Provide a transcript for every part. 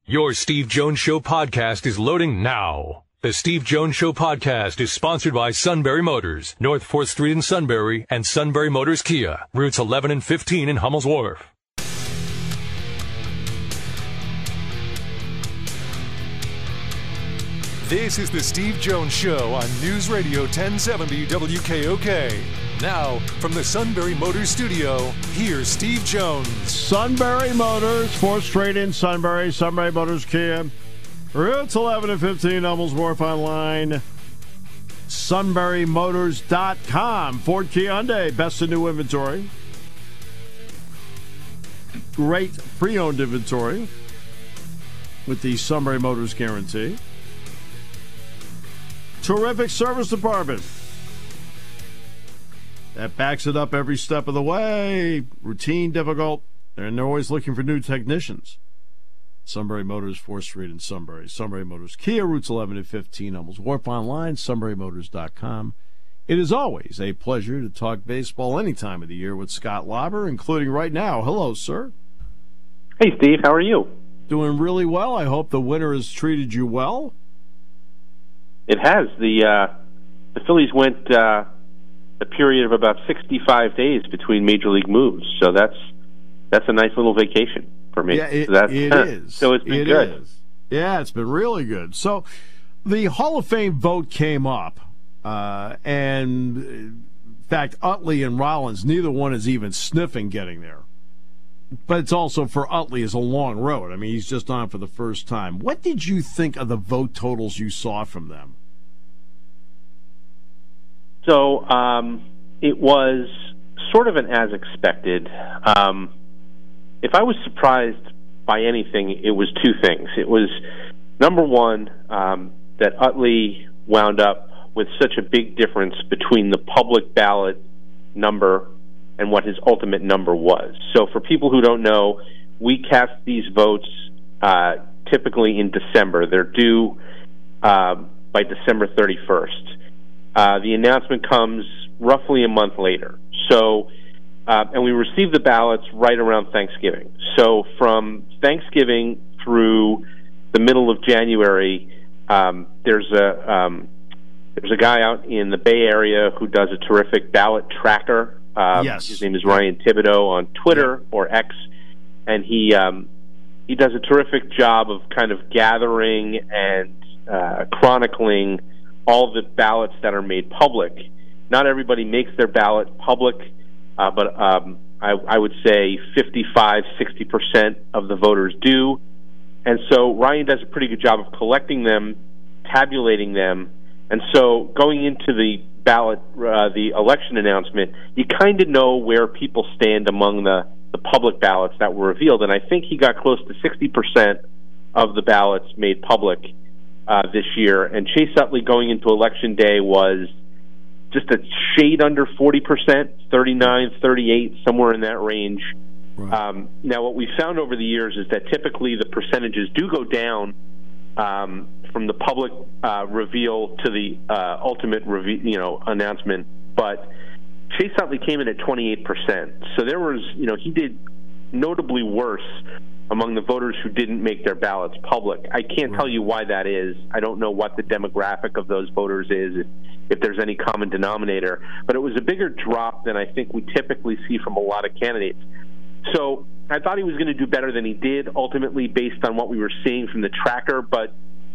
Your Steve Jones Show podcast is loading now. The Steve Jones Show podcast is sponsored by Sunbury Motors, North 4th Street in Sunbury, and Sunbury Motors Kia, routes 11 and 15 in Hummel's Wharf. This is the Steve Jones Show on News Radio 1070 WKOK. Now, from the Sunbury Motors studio, here's Steve Jones. Sunbury Motors, 4th Street in Sunbury, Sunbury Motors Kia, routes 11 and 15, Hummel's Wharf, online, sunburymotors.com. Ford, Kia, Hyundai, best in new inventory. Great pre-owned inventory with the Sunbury Motors guarantee. Terrific service department that backs it up every step of the way. Routine, difficult, and they're always looking for new technicians. Sunbury Motors, 4th Street in Sunbury. Sunbury Motors Kia, routes 11 and 15, Hummel's Wharf, online, sunburymotors.com. It is always a pleasure to talk baseball any time of the year with Scott Lauber, including right now. Hello, sir. Hey, Steve. How are you? Doing really well. I hope the winter has treated you well. It has. The Phillies went a period of about 65 days between major league moves, so that's a nice little vacation for me. Yeah, it is. So it's been good. Is. Yeah, it's been really good. So the Hall of Fame vote came up, and in fact, Utley and Rollins, neither one is even sniffing getting there. But it's also, for Utley, is a long road. I mean, he's just on for the first time. What did you think of the vote totals you saw from them? So it was sort of an as expected. If I was surprised by anything, it was two things. It was, number one, that Utley wound up with such a big difference between the public ballot number and what his ultimate number was. So for people who don't know, we cast these votes typically in December. They're due by December 31st. The announcement comes roughly a month later. So, and we receive the ballots right around Thanksgiving. So from Thanksgiving through the middle of January, there's a guy out in the Bay Area who does a terrific ballot tracker. Yes. His name is Ryan Thibodeau on Twitter or X, and he does a terrific job of kind of gathering and chronicling all the ballots that are made public. Not everybody makes their ballot public, but I would say 55-60% of the voters do. And so Ryan does a pretty good job of collecting them, tabulating them, and so going into the ballot, the election announcement, you kind of know where people stand among the public ballots that were revealed. And I think he got close to 60% of the ballots made public this year. And Chase Utley going into Election Day was just a shade under 40%, 39, 38, somewhere in that range. Right. Now, what we found over the years is that typically the percentages do go down from the public reveal to the ultimate announcement. But Chase Utley came in at 28%. So there was, he did notably worse among the voters who didn't make their ballots public. I can't tell you why that is. I don't know what the demographic of those voters is, if there's any common denominator. But it was a bigger drop than I think we typically see from a lot of candidates. So I thought he was going to do better than he did, ultimately, based on what we were seeing from the tracker. But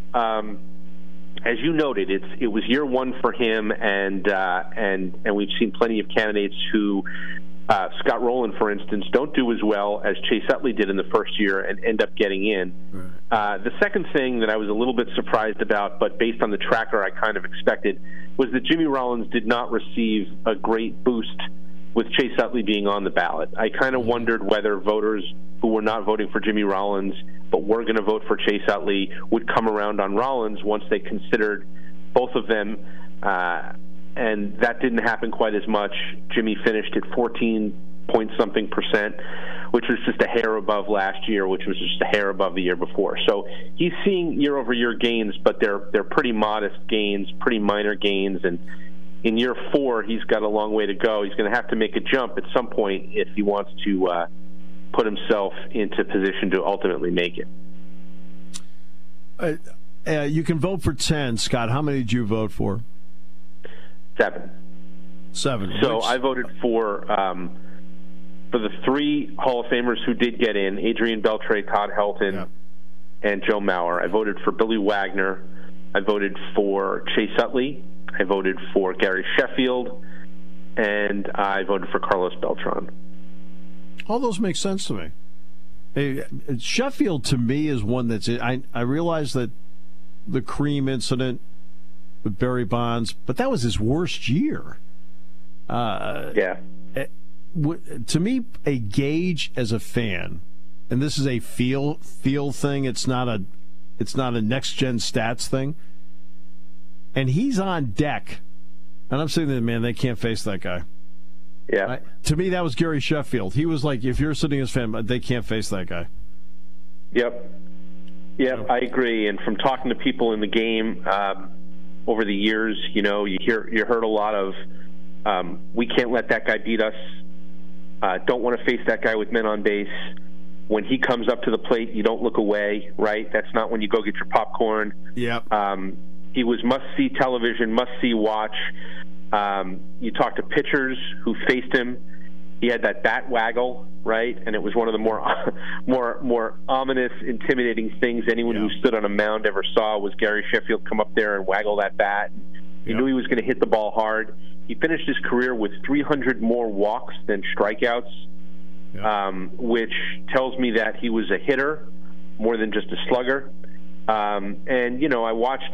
as you noted, it was year one for him, and we've seen plenty of candidates who, Scott Rowland, for instance, don't do as well as Chase Utley did in the first year and end up getting in. Right. The second thing that I was a little bit surprised about, but based on the tracker I kind of expected, was that Jimmy Rollins did not receive a great boost with Chase Utley being on the ballot. I kind of wondered whether voters who were not voting for Jimmy Rollins but were going to vote for Chase Utley would come around on Rollins once they considered both of them, and that didn't happen quite as much. Jimmy finished at 14-point-something%, which was just a hair above last year, which was just a hair above the year before. So he's seeing year-over-year gains, but they're pretty modest gains, pretty minor gains, and in year 4, he's got a long way to go. He's going to have to make a jump at some point if he wants to put himself into position to ultimately make it. You can vote for 10, Scott. How many did you vote for? 7. 7. So I voted for the 3 Hall of Famers who did get in: Adrian Beltre, Todd Helton, and Joe Mauer. I voted for Billy Wagner. I voted for Chase Utley. I voted for Gary Sheffield, and I voted for Carlos Beltran. All those make sense to me. Hey, Sheffield, to me, is one that's... I realize that the Cream incident with Barry Bonds, but that was his worst year. Yeah. To me, a gauge as a fan, and this is a feel thing. It's not a next gen stats thing. And he's on deck, and I'm saying that, man, they can't face that guy. Yeah. To me, that was Gary Sheffield. He was like, if you're sitting as a fan, they can't face that guy. Yep. I agree. And from talking to people in the game over the years, you heard a lot of, we can't let that guy beat us. Don't want to face that guy with men on base. When he comes up to the plate, you don't look away, right? That's not when you go get your popcorn. Yep. He was must-see television, must-see watch. You talk to pitchers who faced him. He had that bat waggle, right? And it was one of the more ominous, intimidating things anyone who stood on a mound ever saw was Gary Sheffield come up there and waggle that bat. You knew he was going to hit the ball hard. He finished his career with 300 more walks than strikeouts, which tells me that he was a hitter more than just a slugger. And I watched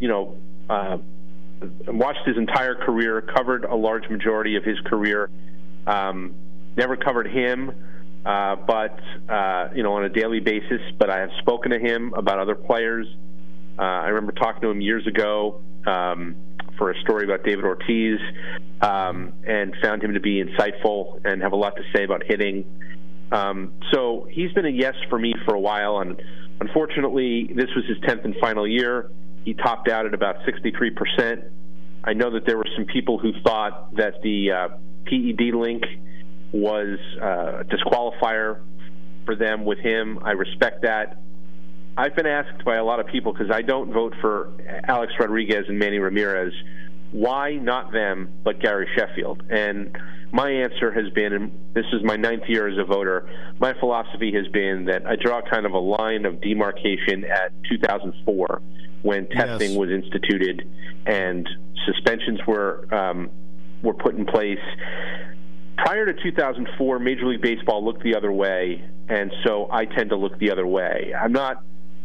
his entire career, covered a large majority of his career. Never covered him, but on a daily basis. But I have spoken to him about other players. I remember talking to him years ago for a story about David Ortiz, and found him to be insightful and have a lot to say about hitting. So he's been a yes for me for a while, and unfortunately, this was his 10th and final year. He topped out at about 63%. I know that there were some people who thought that the PED link was a disqualifier for them with him. I respect that. I've been asked by a lot of people, because I don't vote for Alex Rodriguez and Manny Ramirez, why not them but Gary Sheffield? And my answer has been, and this is my 9th year as a voter, my philosophy has been that I draw kind of a line of demarcation at 2004 when testing was instituted and suspensions were put in place. Prior to 2004, Major League Baseball looked the other way, and so I tend to look the other way. I'm not.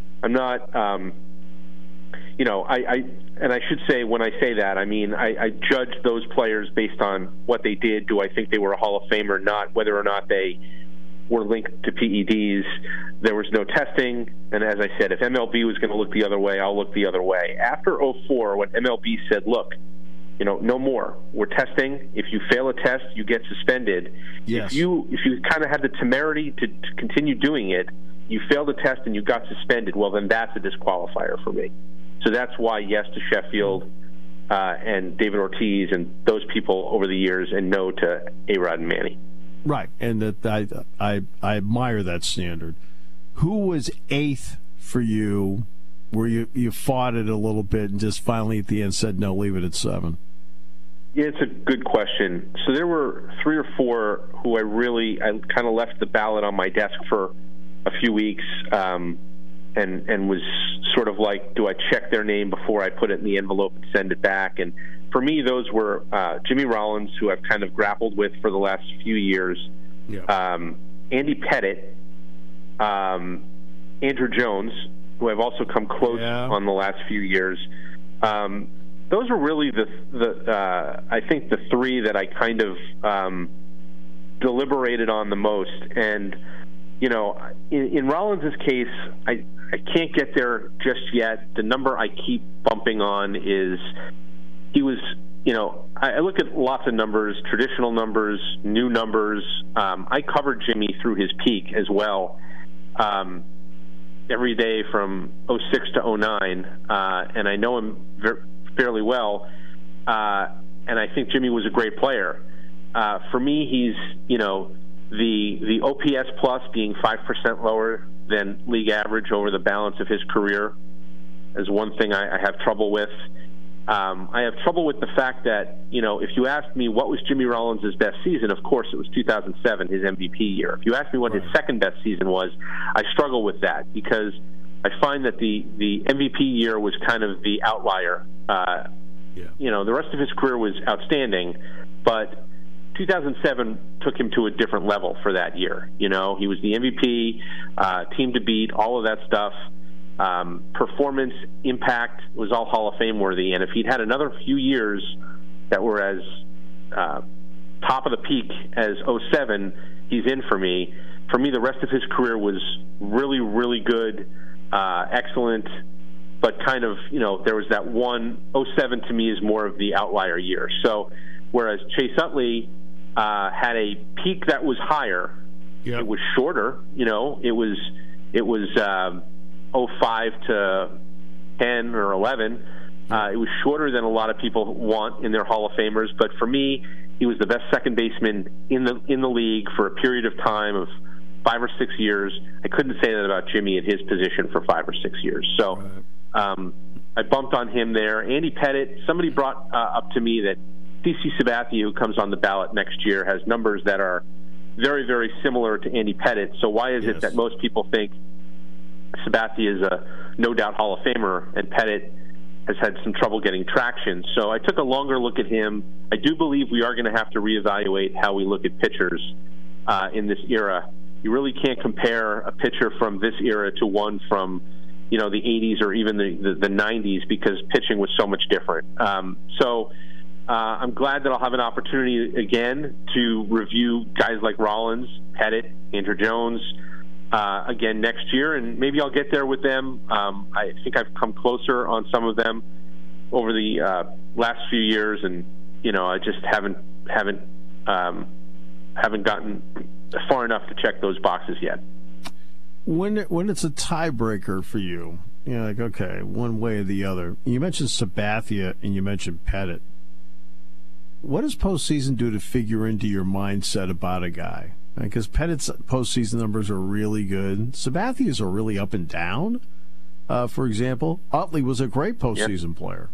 And I should say, when I say that, I mean I judge those players based on what they did. Do I think they were a Hall of Famer? Not whether or not they were linked to PEDs. There was no testing, and as I said, if MLB was going to look the other way, I'll look the other way. After 2004, when MLB said, look, no more. We're testing. If you fail a test, you get suspended. Yes. If you kind of had the temerity to continue doing it, you failed a test and you got suspended, well, then that's a disqualifier for me. So that's why yes to Sheffield and David Ortiz and those people over the years, and no to A-Rod and Manny. Right, and that I admire that standard. Who was 8th for you, where you fought it a little bit and just finally at the end said, no, leave it at 7? Yeah, it's a good question. So there were 3 or 4 who I kind of left the ballot on my desk for a few weeks, and was sort of like, do I check their name before I put it in the envelope and send it back? And for me, those were Jimmy Rollins, who I've kind of grappled with for the last few years, Andy Pettitte, Andrew Jones, who I've also come close on the last few years. Those were really I think the 3 that I kind of deliberated on the most. And in Rollins' case, I can't get there just yet. The number I keep bumping on is he was, I look at lots of numbers, traditional numbers, new numbers. I covered Jimmy through his peak as well, every day from 06 to 09, and I know him fairly well, and I think Jimmy was a great player. For me, he's, the OPS plus being 5% lower than league average over the balance of his career as one thing I have trouble with. I have trouble with the fact that, if you asked me what was Jimmy Rollins' best season, of course it was 2007, his MVP year. If you asked me what his second best season was, I struggle with that because I find that the MVP year was kind of the outlier. The rest of his career was outstanding, but 2007 took him to a different level for that year. He was the MVP, team to beat, all of that stuff. Performance, impact was all Hall of Fame worthy, and if he'd had another few years that were as top of the peak as 2007, he's in for me. For me, the rest of his career was really, really good, excellent, but kind of, there was that one. 2007 to me is more of the outlier year. So, whereas Chase Utley had a peak that was higher, it was shorter. It was 05 to 10 or 11. It was shorter than a lot of people want in their Hall of Famers, but for me, he was the best second baseman in the league for a period of time of 5 or 6 years. I couldn't say that about Jimmy at his position for 5 or 6 years. So I bumped on him there. Andy Pettitte, somebody brought up to me that CC Sabathia, who comes on the ballot next year, has numbers that are very, very similar to Andy Pettitte. So why is it that most people think Sabathia is a no-doubt Hall of Famer, and Pettitte has had some trouble getting traction? So I took a longer look at him. I do believe we are going to have to reevaluate how we look at pitchers in this era. You really can't compare a pitcher from this era to one from, the 80s or even the 90s because pitching was so much different. So I'm glad that I'll have an opportunity again to review guys like Rollins, Pettitte, Andruw Jones, again next year, and maybe I'll get there with them. I think I've come closer on some of them over the last few years, and I just haven't gotten far enough to check those boxes yet. When it's a tiebreaker for you, like okay, one way or the other. You mentioned Sabathia and you mentioned Pettitte. What does postseason do to figure into your mindset about a guy? Because Pettitte's postseason numbers are really good. Sabathia's are really up and down. For example, Utley was a great postseason player.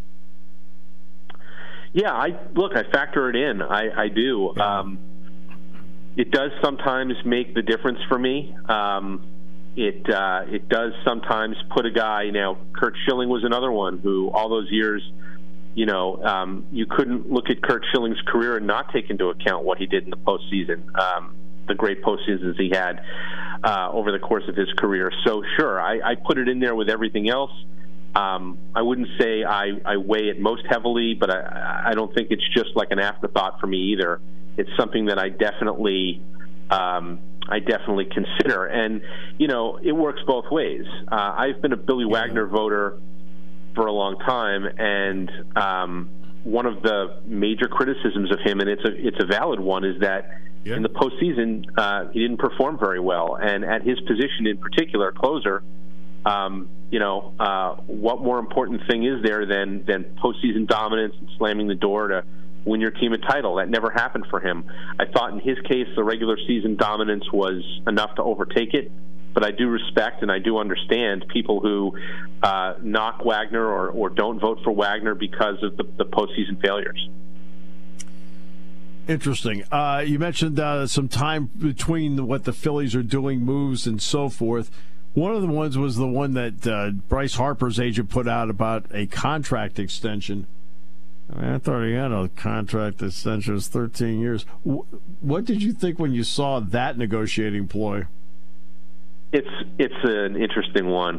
Yeah, I factor it in. I do. It does sometimes make the difference for me. It does sometimes put a guy. Now, Curt Schilling was another one who all those years, you couldn't look at Curt Schilling's career and not take into account what he did in the postseason, the great postseasons he had over the course of his career. So, sure, I put it in there with everything else. I wouldn't say I weigh it most heavily, but I don't think it's just like an afterthought for me either. It's something that I definitely consider. And, it works both ways. I've been a Billy Wagner voter for a long time, and one of the major criticisms of him, and it's a valid one, is that in the postseason he didn't perform very well, and at his position in particular, closer. What more important thing is there than postseason dominance and slamming the door to win your team a title? That never happened for him. I thought in his case the regular season dominance was enough to overtake it. But I do respect and I do understand people who knock Wagner or don't vote for Wagner because of the postseason failures. Interesting. You mentioned some time between what the Phillies are doing, moves and so forth. One of the ones was the one that Bryce Harper's agent put out about a contract extension. I thought he had a contract extension. It was 13 years. What did you think when you saw that negotiating ploy? It's an interesting one.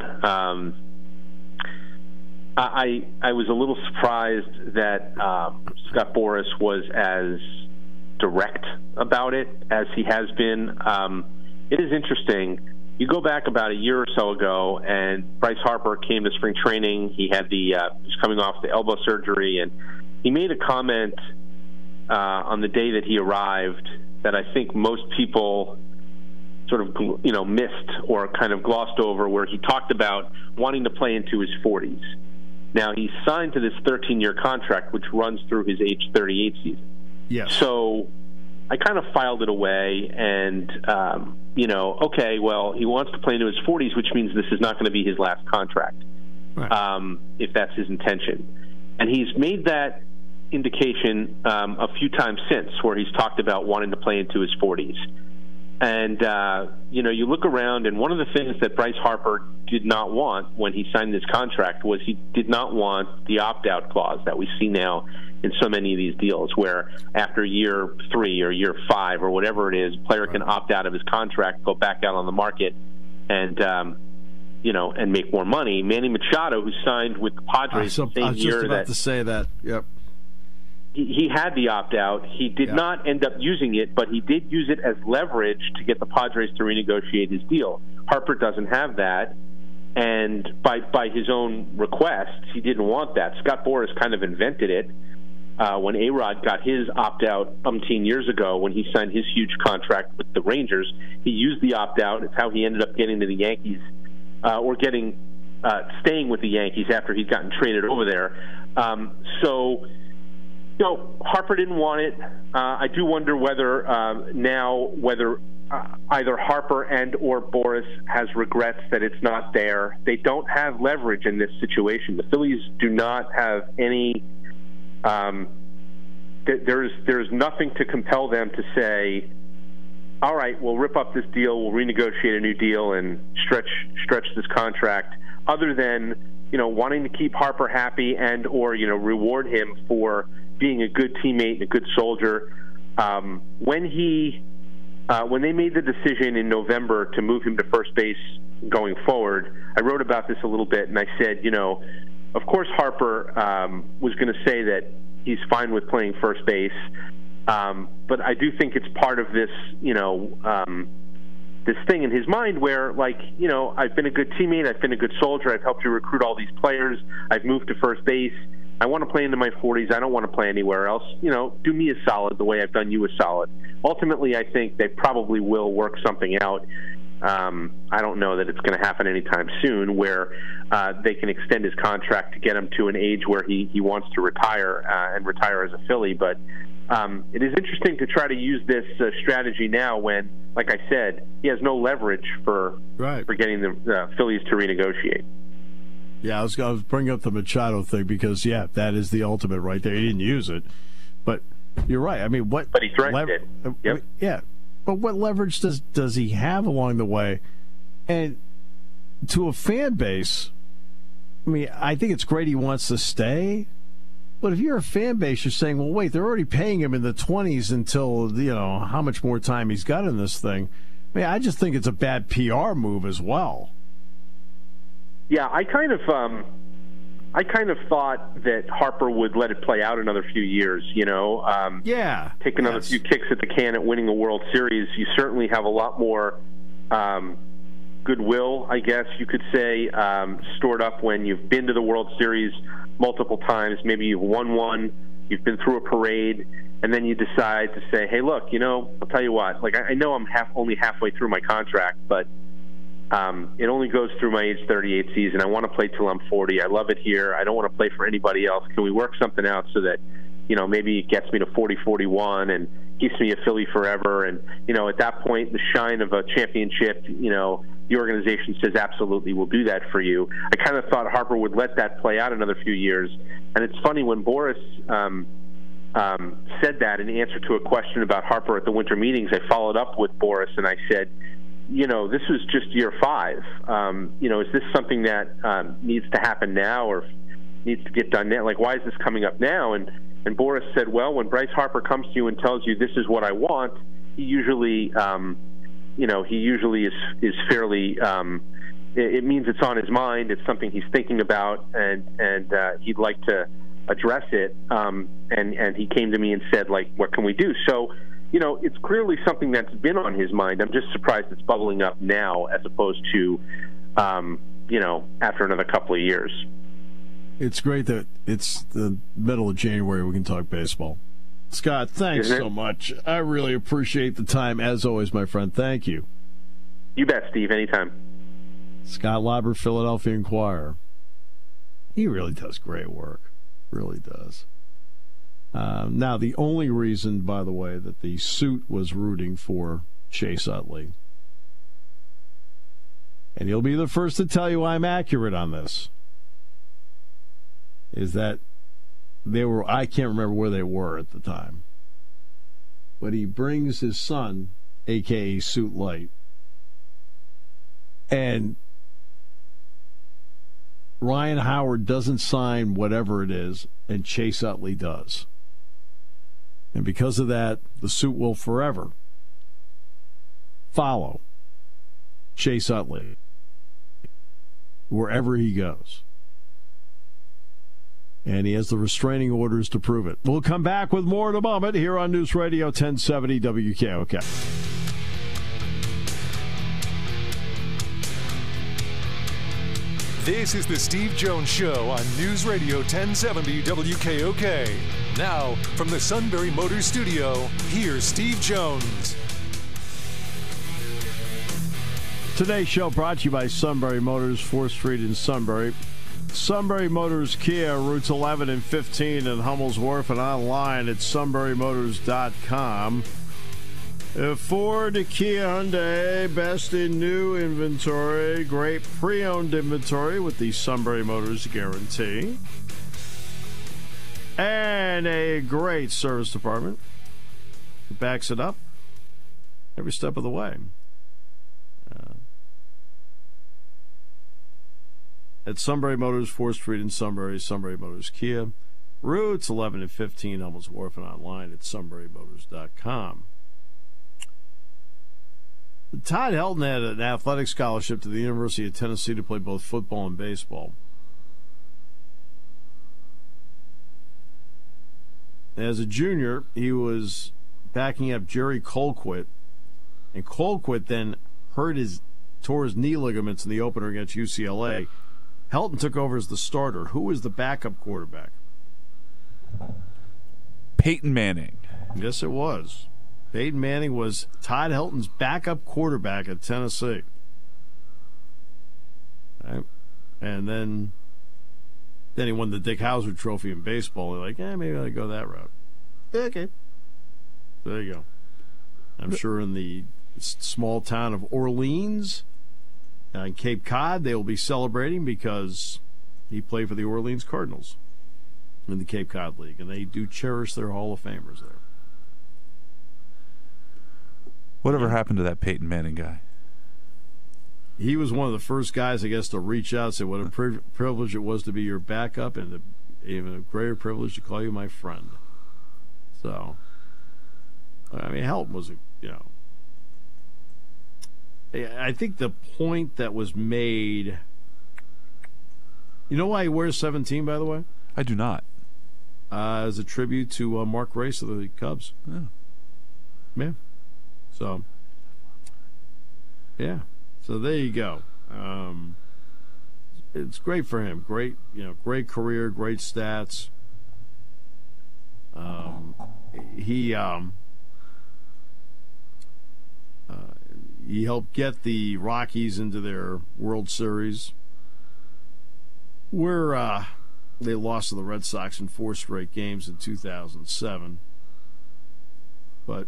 I was a little surprised that Scott Boras was as direct about it as he has been. It is interesting. You go back about a year or so ago, and Bryce Harper came to spring training. He had he was coming off the elbow surgery, and he made a comment on the day that he arrived that I think most people sort of missed or kind of glossed over, where he talked about wanting to play into his 40s. Now, he's signed to this 13-year contract, which runs through his age 38 season. Yes. So I kind of filed it away and, okay, well, he wants to play into his 40s, which means this is not going to be his last contract. right. If that's his intention. And he's made that indication a few times since, where he's talked about wanting to play into his 40s. And, you look around, and one of the things that Bryce Harper did not want when he signed this contract was he did not want the opt-out clause that we see now in so many of these deals, where after year 3 or year 5 or whatever it is, a player can opt out of his contract, go back out on the market, and and make more money. Manny Machado, who signed with the Padres the same year, I was just about to say that. Yep. He had the opt-out. He did not end up using it, but he did use it as leverage to get the Padres to renegotiate his deal. Harper doesn't have that, and by his own request, he didn't want that. Scott Boras kind of invented it when A-Rod got his opt-out umpteen years ago when he signed his huge contract with the Rangers. He used the opt-out. It's how he ended up getting to the Yankees, or staying with the Yankees after he'd gotten traded over there. Harper didn't want it. I do wonder whether either Harper and or Boras has regrets that it's not there. They don't have leverage in this situation. The Phillies do not have any. There's nothing to compel them to say, all right, we'll rip up this deal, we'll renegotiate a new deal, and stretch this contract, other than wanting to keep Harper happy and or reward him for being a good teammate and a good soldier. When they made the decision in November to move him to first base going forward, I wrote about this a little bit, and I said, of course Harper was going to say that he's fine with playing first base, but I do think it's part of this, this thing in his mind where, I've been a good teammate, I've been a good soldier, I've helped you recruit all these players, I've moved to first base, I want to play into my 40s, I don't want to play anywhere else. Do me a solid the way I've done you a solid. Ultimately, I think they probably will work something out. I don't know that it's going to happen anytime soon, where they can extend his contract to get him to an age where he wants to retire and retire as a Philly. But it is interesting to try to use this strategy now when, like I said, he has no leverage for getting the Phillies to renegotiate. Yeah, I was bringing up the Machado thing because, that is the ultimate right there. He didn't use it, but you're right. I mean, what? But he threatened it. Yep. Yeah, but what leverage does he have along the way? And to a fan base, I mean, I think it's great he wants to stay. But if you're a fan base, you're saying, well, wait, they're already paying him in the 20s until, how much more time he's got in this thing. I mean, I just think it's a bad PR move as well. Yeah, I kind of thought that Harper would let it play out another few years, take another few kicks at the can at winning the World Series. You certainly have a lot more goodwill, I guess you could say, stored up when you've been to the World Series multiple times. Maybe you've won one, you've been through a parade, and then you decide to say, hey, look, I'll tell you what, I know I'm only halfway through my contract, but it only goes through my age 38 season. I want to play till I'm 40. I love it here. I don't want to play for anybody else. Can we work something out so that, maybe it gets me to 40, 41 and keeps me a Philly forever? And, at that point, the shine of a championship, the organization says, absolutely, we'll do that for you. I kind of thought Harper would let that play out another few years. And it's funny, when Boras said that in answer to a question about Harper at the winter meetings, I followed up with Boras and I said, this was just year 5. Is this something that needs to happen now or needs to get done now? Why is this coming up now? And Boras said, well, when Bryce Harper comes to you and tells you this is what I want, he usually, is fairly. It means it's on his mind. It's something he's thinking about, and he'd like to address it. And he came to me and said, what can we do? So. It's clearly something that's been on his mind. I'm just surprised it's bubbling up now as opposed to, after another couple of years. It's great that it's the middle of January. We can talk baseball. Scott, thanks so much. I really appreciate the time, as always, my friend. Thank you. You bet, Steve. Anytime. Scott Lauber, Philadelphia Inquirer. He really does great work. Really does. Now, the only reason, by the way, that the suit was rooting for Chase Utley, and he'll be the first to tell you I'm accurate on this, is that I can't remember where they were at the time, but he brings his son, a.k.a. Suit Light, and Ryan Howard doesn't sign whatever it is, and Chase Utley does. And because of that, the suit will forever follow Chase Utley wherever he goes. And he has the restraining orders to prove it. We'll come back with more in a moment here on News Radio 1070 WKOK. This is the Steve Jones Show on News Radio 1070 WKOK. Now, from the Sunbury Motors Studio, here's Steve Jones. Today's show brought to you by Sunbury Motors, 4th Street in Sunbury. Sunbury Motors Kia, routes 11 and 15 in Hummel's Wharf, and online at sunburymotors.com. Ford, Kia, Hyundai, best in new inventory, great pre-owned inventory with the Sunbury Motors guarantee, and a great service department that backs it up every step of the way. At Sunbury Motors, 4th Street in Sunbury, Sunbury Motors Kia, routes 11 and 15, Hummel's Wharf, and online at sunburymotors.com. Todd Helton had an athletic scholarship to the University of Tennessee to play both football and baseball. As a junior, he was backing up Jerry Colquitt, and Colquitt then tore his knee ligaments in the opener against UCLA. Helton took over as the starter. Who was the backup quarterback? Peyton Manning. Yes, it was. Peyton Manning was Todd Helton's backup quarterback at Tennessee. Right. And then he won the Dick Howser Trophy in baseball. They're like, maybe I'll go that route. Okay. There you go. I'm sure in the small town of Orleans, in Cape Cod, they will be celebrating because he played for the Orleans Cardinals in the Cape Cod League, and they do cherish their Hall of Famers there. Whatever happened to that Peyton Manning guy? He was one of the first guys, I guess, to reach out and say what a privilege it was to be your backup, and even a greater privilege to call you my friend. So, I mean, Helton was, I think the point that was made. You know why he wears 17, by the way? I do not. As a tribute to Mark Grace of the Cubs. Yeah. Yeah. So, yeah. So there you go. It's great for him. Great, great career, great stats. He helped get the Rockies into their World Series, where they lost to the Red Sox in 4 straight games in 2007. But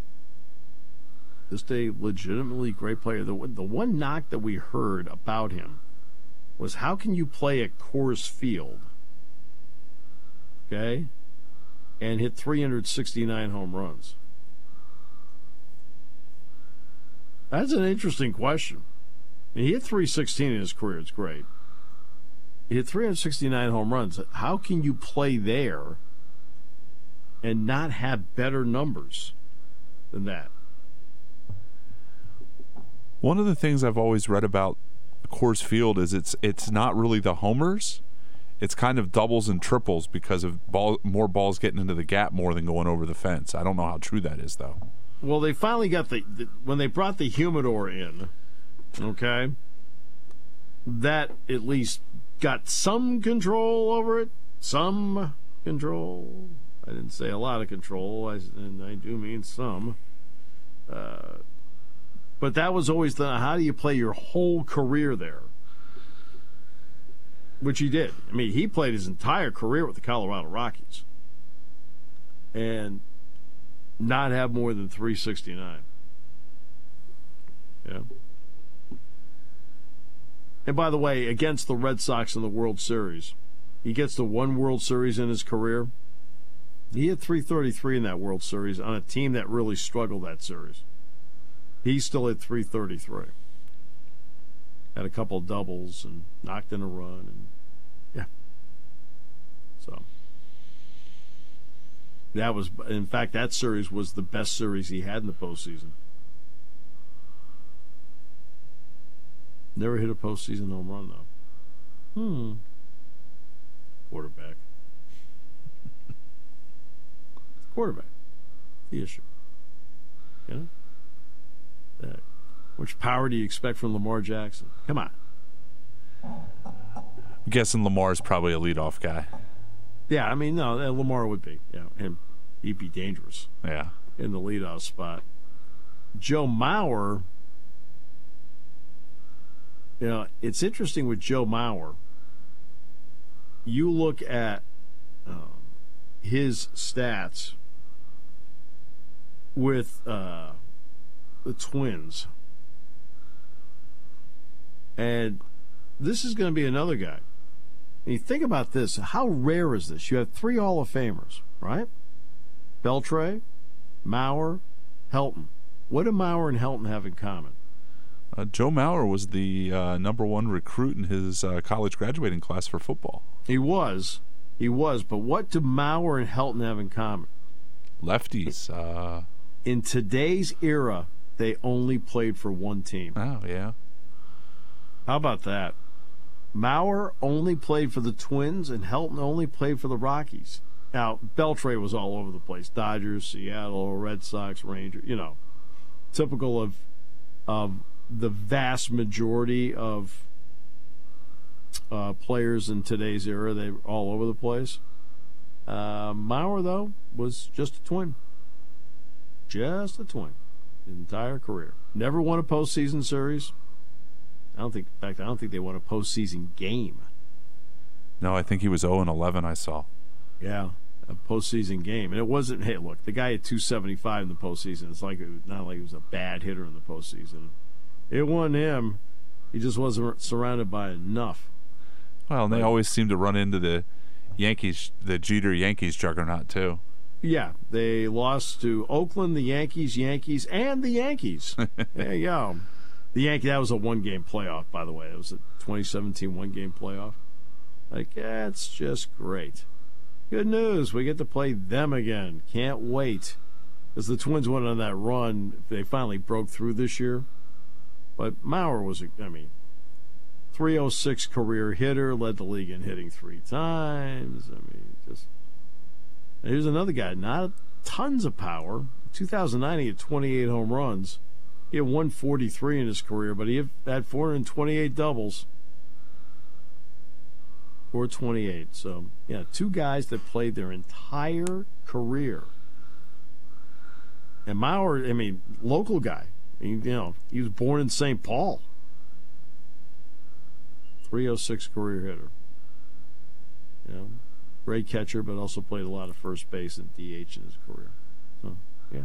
just a legitimately great player. The one knock that we heard about him was, how can you play at Coors Field, okay, and hit 369 home runs? That's an interesting question. I mean, he hit 316 in his career. It's great. He hit 369 home runs. How can you play there and not have better numbers than that? One of the things I've always read about Coors Field is it's not really the homers. It's kind of doubles and triples because of more balls getting into the gap more than going over the fence. I don't know how true that is, though. Well, they finally got when they brought the humidor in, okay, that at least got some control over it. Some control. I didn't say a lot of control, and I do mean some. But that was always how do you play your whole career there? Which he did. I mean, he played his entire career with the Colorado Rockies. And not have more than 369. Yeah. And by the way, against the Red Sox in the World Series, He gets to one World Series in his career. He had 333 in that World Series on a team that really struggled that series. He still had 333. Had a couple of doubles and knocked in a run. And yeah. So that was, in fact, that series was the best series he had in the postseason. Never hit a postseason home run, though. Quarterback. Quarterback. The issue. You know? Which power do you expect from Lamar Jackson? Come on. I'm guessing Lamar's probably a leadoff guy. Yeah, I mean, no, Lamar would be. Yeah, he'd be dangerous. Yeah. In the leadoff spot. Joe Mauer, it's interesting with Joe Mauer. You look at his stats with the Twins, and this is going to be another guy. And you think about this, how rare is this? You have 3 Hall of Famers, right? Beltre, Mauer, Helton. What do Mauer and Helton have in common? Joe Mauer was the number 1 recruit in his college graduating class for football. He was, but what do Mauer and Helton have in common? Lefties. In today's era, they only played for one team. Oh, yeah. How about that? Mauer only played for the Twins, and Helton only played for the Rockies. Now, Beltre was all over the place. Dodgers, Seattle, Red Sox, Rangers, typical of the vast majority of players in today's era. They're all over the place. Mauer, though, was just a Twin. Just a Twin. His entire career. Never won a postseason series. I don't think they won a postseason game. No, I think he was 0-11, I saw. Yeah, a postseason game. And it wasn't, hey, look, the guy had 275 in the postseason. It's not like he was a bad hitter in the postseason. It wasn't him. He just wasn't surrounded by enough. Well, and they always seem to run into the Yankees, the Jeter Yankees juggernaut, too. Yeah, they lost to Oakland, the Yankees, and the Yankees. There you go. That was a one-game playoff, by the way. It was a 2017 one-game playoff. That's just great. Good news. We get to play them again. Can't wait. Because the Twins went on that run. They finally broke through this year. But Mauer was, 306 career hitter, led the league in hitting 3 times. Here's another guy, not tons of power. 2009, he had 28 home runs. He had 143 in his career, but he had 428 doubles. 428. So, 2 guys that played their entire career. And Mauer, local guy. He was born in St. Paul. 306 career hitter. Great catcher, but also played a lot of first base and DH in his career. So, yeah.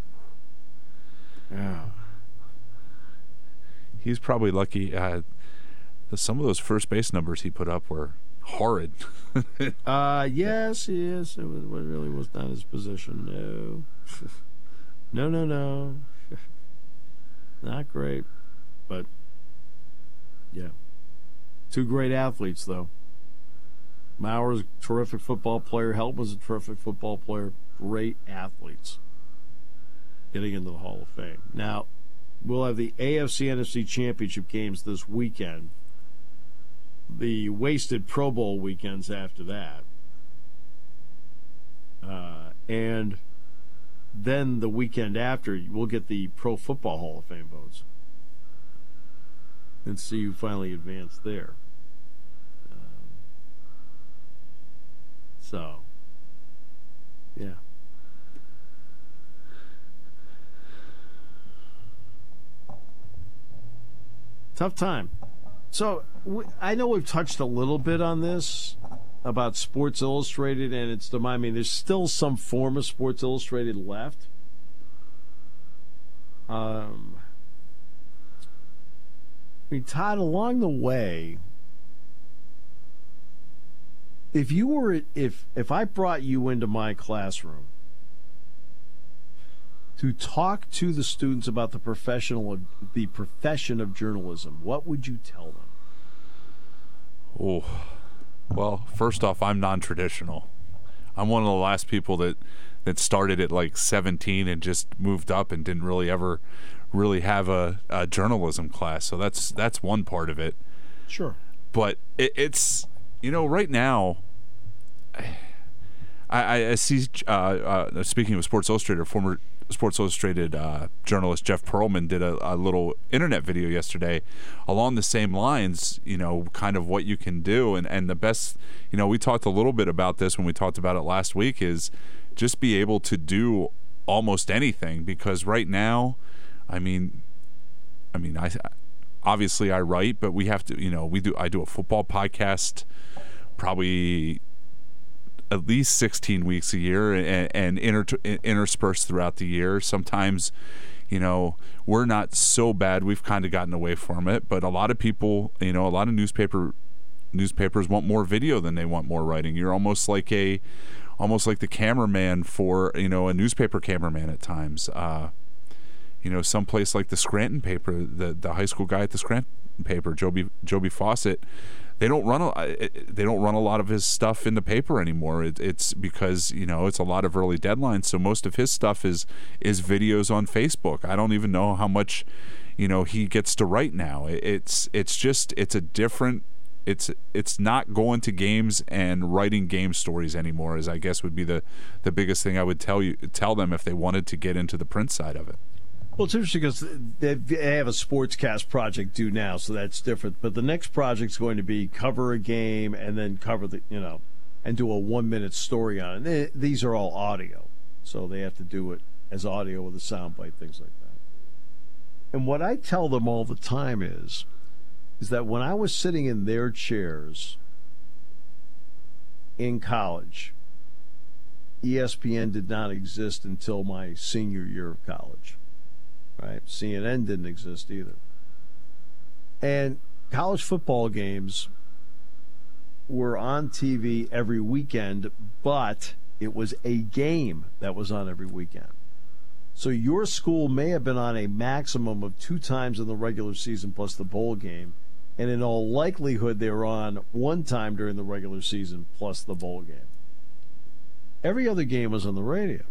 He's probably lucky. Some of those first base numbers he put up were horrid. Yes. It really was not his position. No. Not great. But, yeah. 2 great athletes, though. Mauer's a terrific football player. Helton was a terrific football player. Great athletes getting into the Hall of Fame. Now, we'll have the AFC-NFC championship games this weekend. The wasted Pro Bowl weekends after that. And then the weekend after, we'll get the Pro Football Hall of Fame votes. And see who finally advanced there. So, yeah. Tough time. So, I know we've touched a little bit on this about Sports Illustrated, and it's there's still some form of Sports Illustrated left. Todd, along the way, if I brought you into my classroom to talk to the students about the profession of journalism, what would you tell them? Oh, well, first off, I'm non-traditional. I'm one of the last people that started at like 17 and just moved up and didn't really ever have a journalism class. So that's one part of it. Sure. But it's, right now, I see, speaking of Sports Illustrated, former Sports Illustrated journalist Jeff Pearlman did a little internet video yesterday along the same lines, kind of what you can do. And the best, we talked a little bit about this when we talked about it last week, is just be able to do almost anything, because right now, I obviously I write, but we have to, I do a football podcast probably at least 16 weeks a year and interspersed throughout the year. Sometimes, we're not so bad. We've kind of gotten away from it, but a lot of people, a lot of newspapers want more video than they want more writing. You're almost like the cameraman for, a newspaper cameraman at times. Someplace like the Scranton paper, the high school guy at the Scranton paper, Joby Fawcett, they don't run a lot of his stuff in the paper anymore. It's because it's a lot of early deadlines, so most of his stuff is videos on Facebook. I don't even know how much he gets to write now. It's not going to games and writing game stories anymore, as I guess would be the biggest thing I would tell them if they wanted to get into the print side of it. Well, it's interesting because they have a sportscast project due now, so that's different. But the next project is going to be cover a game and then cover and do a 1-minute story on it. These are all audio, so they have to do it as audio with a soundbite, things like that. And what I tell them all the time is that when I was sitting in their chairs in college, ESPN did not exist until my senior year of college. Right? CNN didn't exist either. And college football games were on TV every weekend, but it was a game that was on every weekend. So your school may have been on a maximum of 2 times in the regular season plus the bowl game, and in all likelihood they were on 1 time during the regular season plus the bowl game. Every other game was on the radio.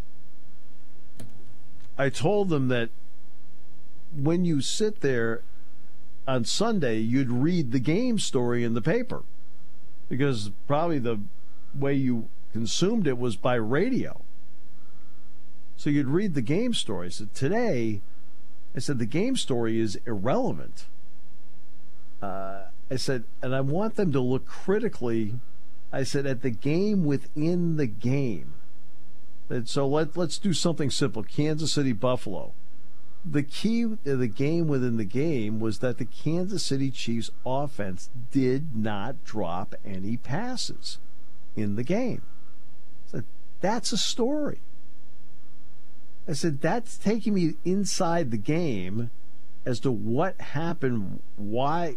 I told them that when you sit there on Sunday, you'd read the game story in the paper, because probably the way you consumed it was by radio. So you'd read the game story. So today, I said, the game story is irrelevant. I said, and I want them to look critically, I said, at the game within the game. And so let's do something simple. Kansas City, Buffalo. The key to the game within the game was that the Kansas City Chiefs offense did not drop any passes in the game. So that's a story. I said, that's taking me inside the game as to what happened, why,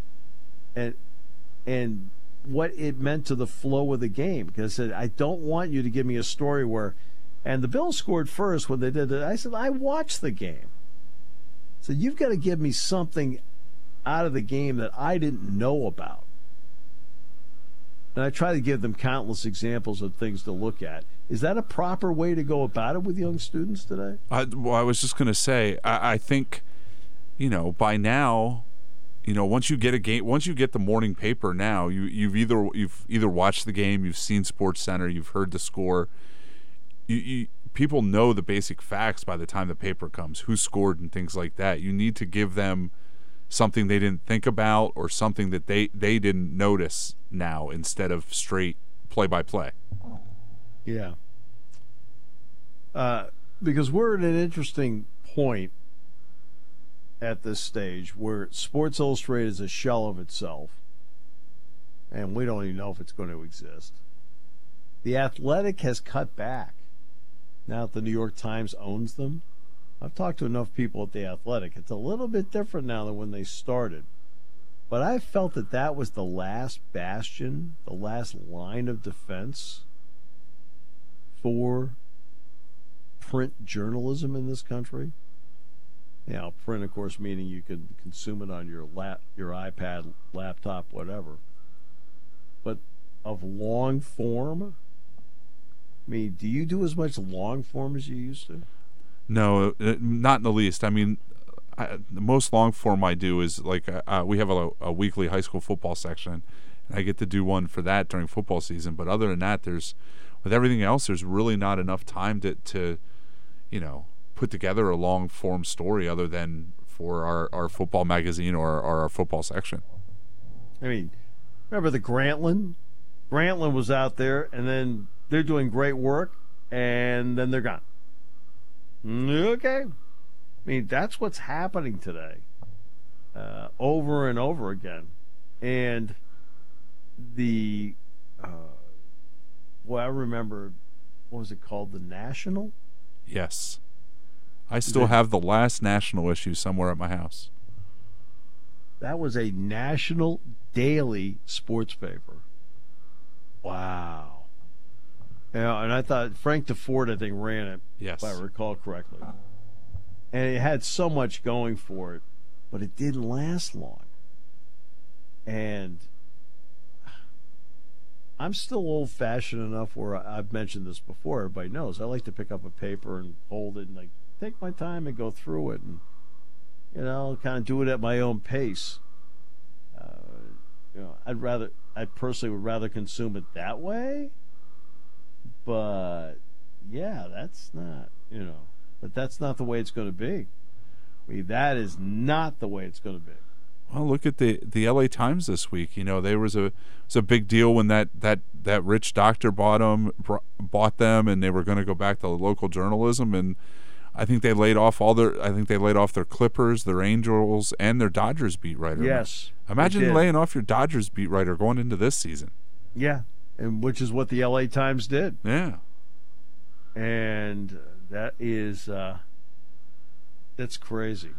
and what it meant to the flow of the game. Because I said, I don't want you to give me a story where, and the Bills scored first when they did it. I said, I watched the game. So you've got to give me something out of the game that I didn't know about. And I try to give them countless examples of things to look at. Is that a proper way to go about it with young students today? I was just going to say, I think, by now, once you get a game, once you get the morning paper now, you've either watched the game, you've seen SportsCenter, you've heard the score. People know the basic facts by the time the paper comes, who scored and things like that. You need to give them something they didn't think about or something that they didn't notice now, instead of straight play-by-play. Yeah. Because we're at an interesting point at this stage where Sports Illustrated is a shell of itself, and we don't even know if it's going to exist. The Athletic has cut back. Now that the New York Times owns them, I've talked to enough people at the Athletic. It's a little bit different now than when they started. But I felt that was the last bastion, the last line of defense for print journalism in this country. Print, of course, meaning you can consume it on your iPad, laptop, whatever. But of long form, I mean, do you do as much long form as you used to? No, not in the least. I mean, the most long form I do is like we have a weekly high school football section, and I get to do one for that during football season. But other than that, with everything else, there's really not enough time to put together a long form story other than for our football magazine or our football section. I mean, remember the Grantland? Grantland was out there, and then they're doing great work, and then they're gone. Okay. I mean, that's what's happening today, over and over again. And I remember, what was it called? The National? Yes. I still have the last National issue somewhere at my house. That was a national daily sports paper. Wow. And I thought Frank DeFord, I think, ran it, yes, if I recall correctly. And it had so much going for it, but it didn't last long. And I'm still old-fashioned enough where I've mentioned this before. Everybody knows I like to pick up a paper and hold it and take my time and go through it and, kind of do it at my own pace. I personally would rather consume it that way. But, yeah, that's not the way it's going to be. I mean, that is not the way it's going to be. Well, look at the LA Times this week. There was a big deal when that rich doctor bought them, and they were going to go back to local journalism. And I think they laid off their Clippers, their Angels, and their Dodgers beat writer. Yes, imagine laying off your Dodgers beat writer going into this season. Yeah, and which is what the LA Times did. Yeah, and that is that's crazy.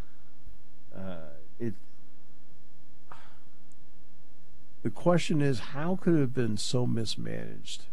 The question is, how could it have been so mismanaged?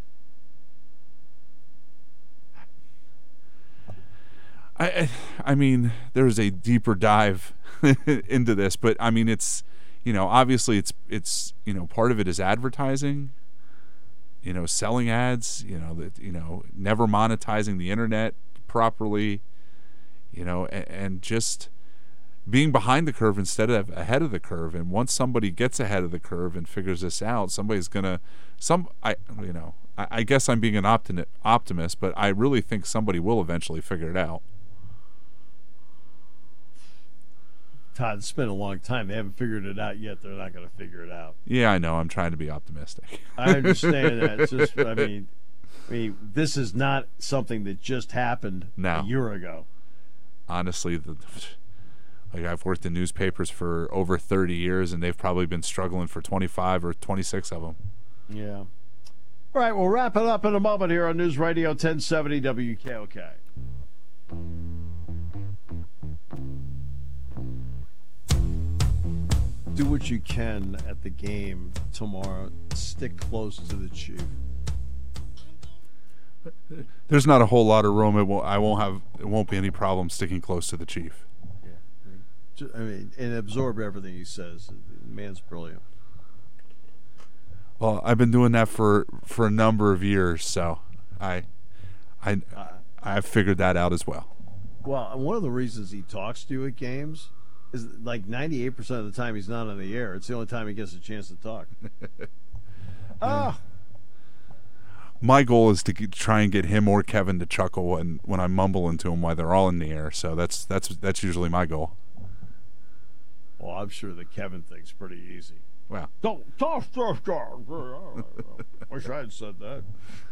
I mean, there's a deeper dive into this, but I mean, it's obviously it's part of it is advertising, selling ads, never monetizing the internet properly, and just being behind the curve instead of ahead of the curve. And once somebody gets ahead of the curve and figures this out, somebody's I guess I'm being an optimist, but I really think somebody will eventually figure it out. Todd, it's been a long time. They haven't figured it out yet. They're not going to figure it out. Yeah, I know. I'm trying to be optimistic. I understand that. It's just, I mean, this is not something that just happened a year ago. Honestly, I've worked in newspapers for over 30 years, and they've probably been struggling for 25 or 26 of them. Yeah. All right, we'll wrap it up in a moment here on News Radio 1070 WKOK. Do what you can at the game tomorrow. Stick close to the Chief. There's not a whole lot of room. It won't be any problem sticking close to the Chief. Yeah, and absorb everything he says. The man's brilliant. Well, I've been doing that for a number of years, so I've figured that out as well. Well, one of the reasons he talks to you at games is like 98% of the time he's not on the air. It's the only time he gets a chance to talk. My goal is to try and get him or Kevin to chuckle when I'm mumbling to them while they're all in the air. So that's usually my goal. Well, I'm sure the Kevin thing's pretty easy. Well, don't tough. Wish I had said that.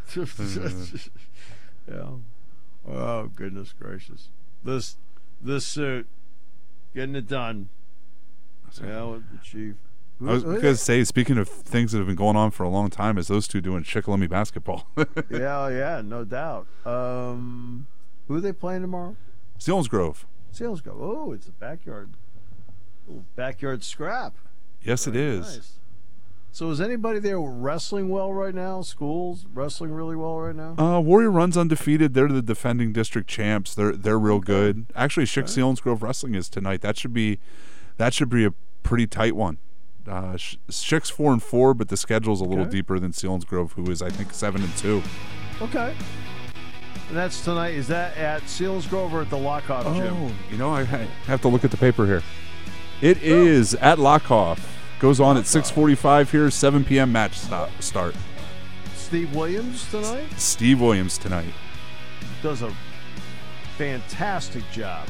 Yeah. Oh, goodness gracious. This suit, getting it done. Yeah, with the Chief. I was going to say, speaking of things that have been going on for a long time, is those two doing Shikellamy basketball. yeah, no doubt. Who are they playing tomorrow? Selinsgrove. Oh, it's a backyard scrap. Yes, it is. Nice. So is anybody there wrestling well right now? Schools wrestling really well right now? Warrior Run's undefeated. They're the defending district champs. They're real good. Actually, Schick-Selinsgrove Wrestling is tonight. That should be a pretty tight one. Schick's 4-4, but the schedule's a little deeper than Selinsgrove, who is I think 7-2. Okay. And that's tonight. Is that at Selinsgrove or at the Lockhoff Gym? Oh, I have to look at the paper here. It is at Lockhoff. Goes on at 6:45 here, 7 p.m. match start. Steve Williams tonight? Steve Williams tonight. Does a fantastic job.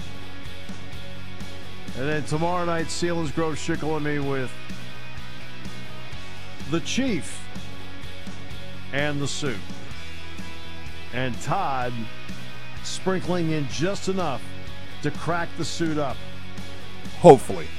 And then tomorrow night, Selinsgrove Shikellamy with the Chief and the Suit. And Todd sprinkling in just enough to crack the Suit up. Hopefully.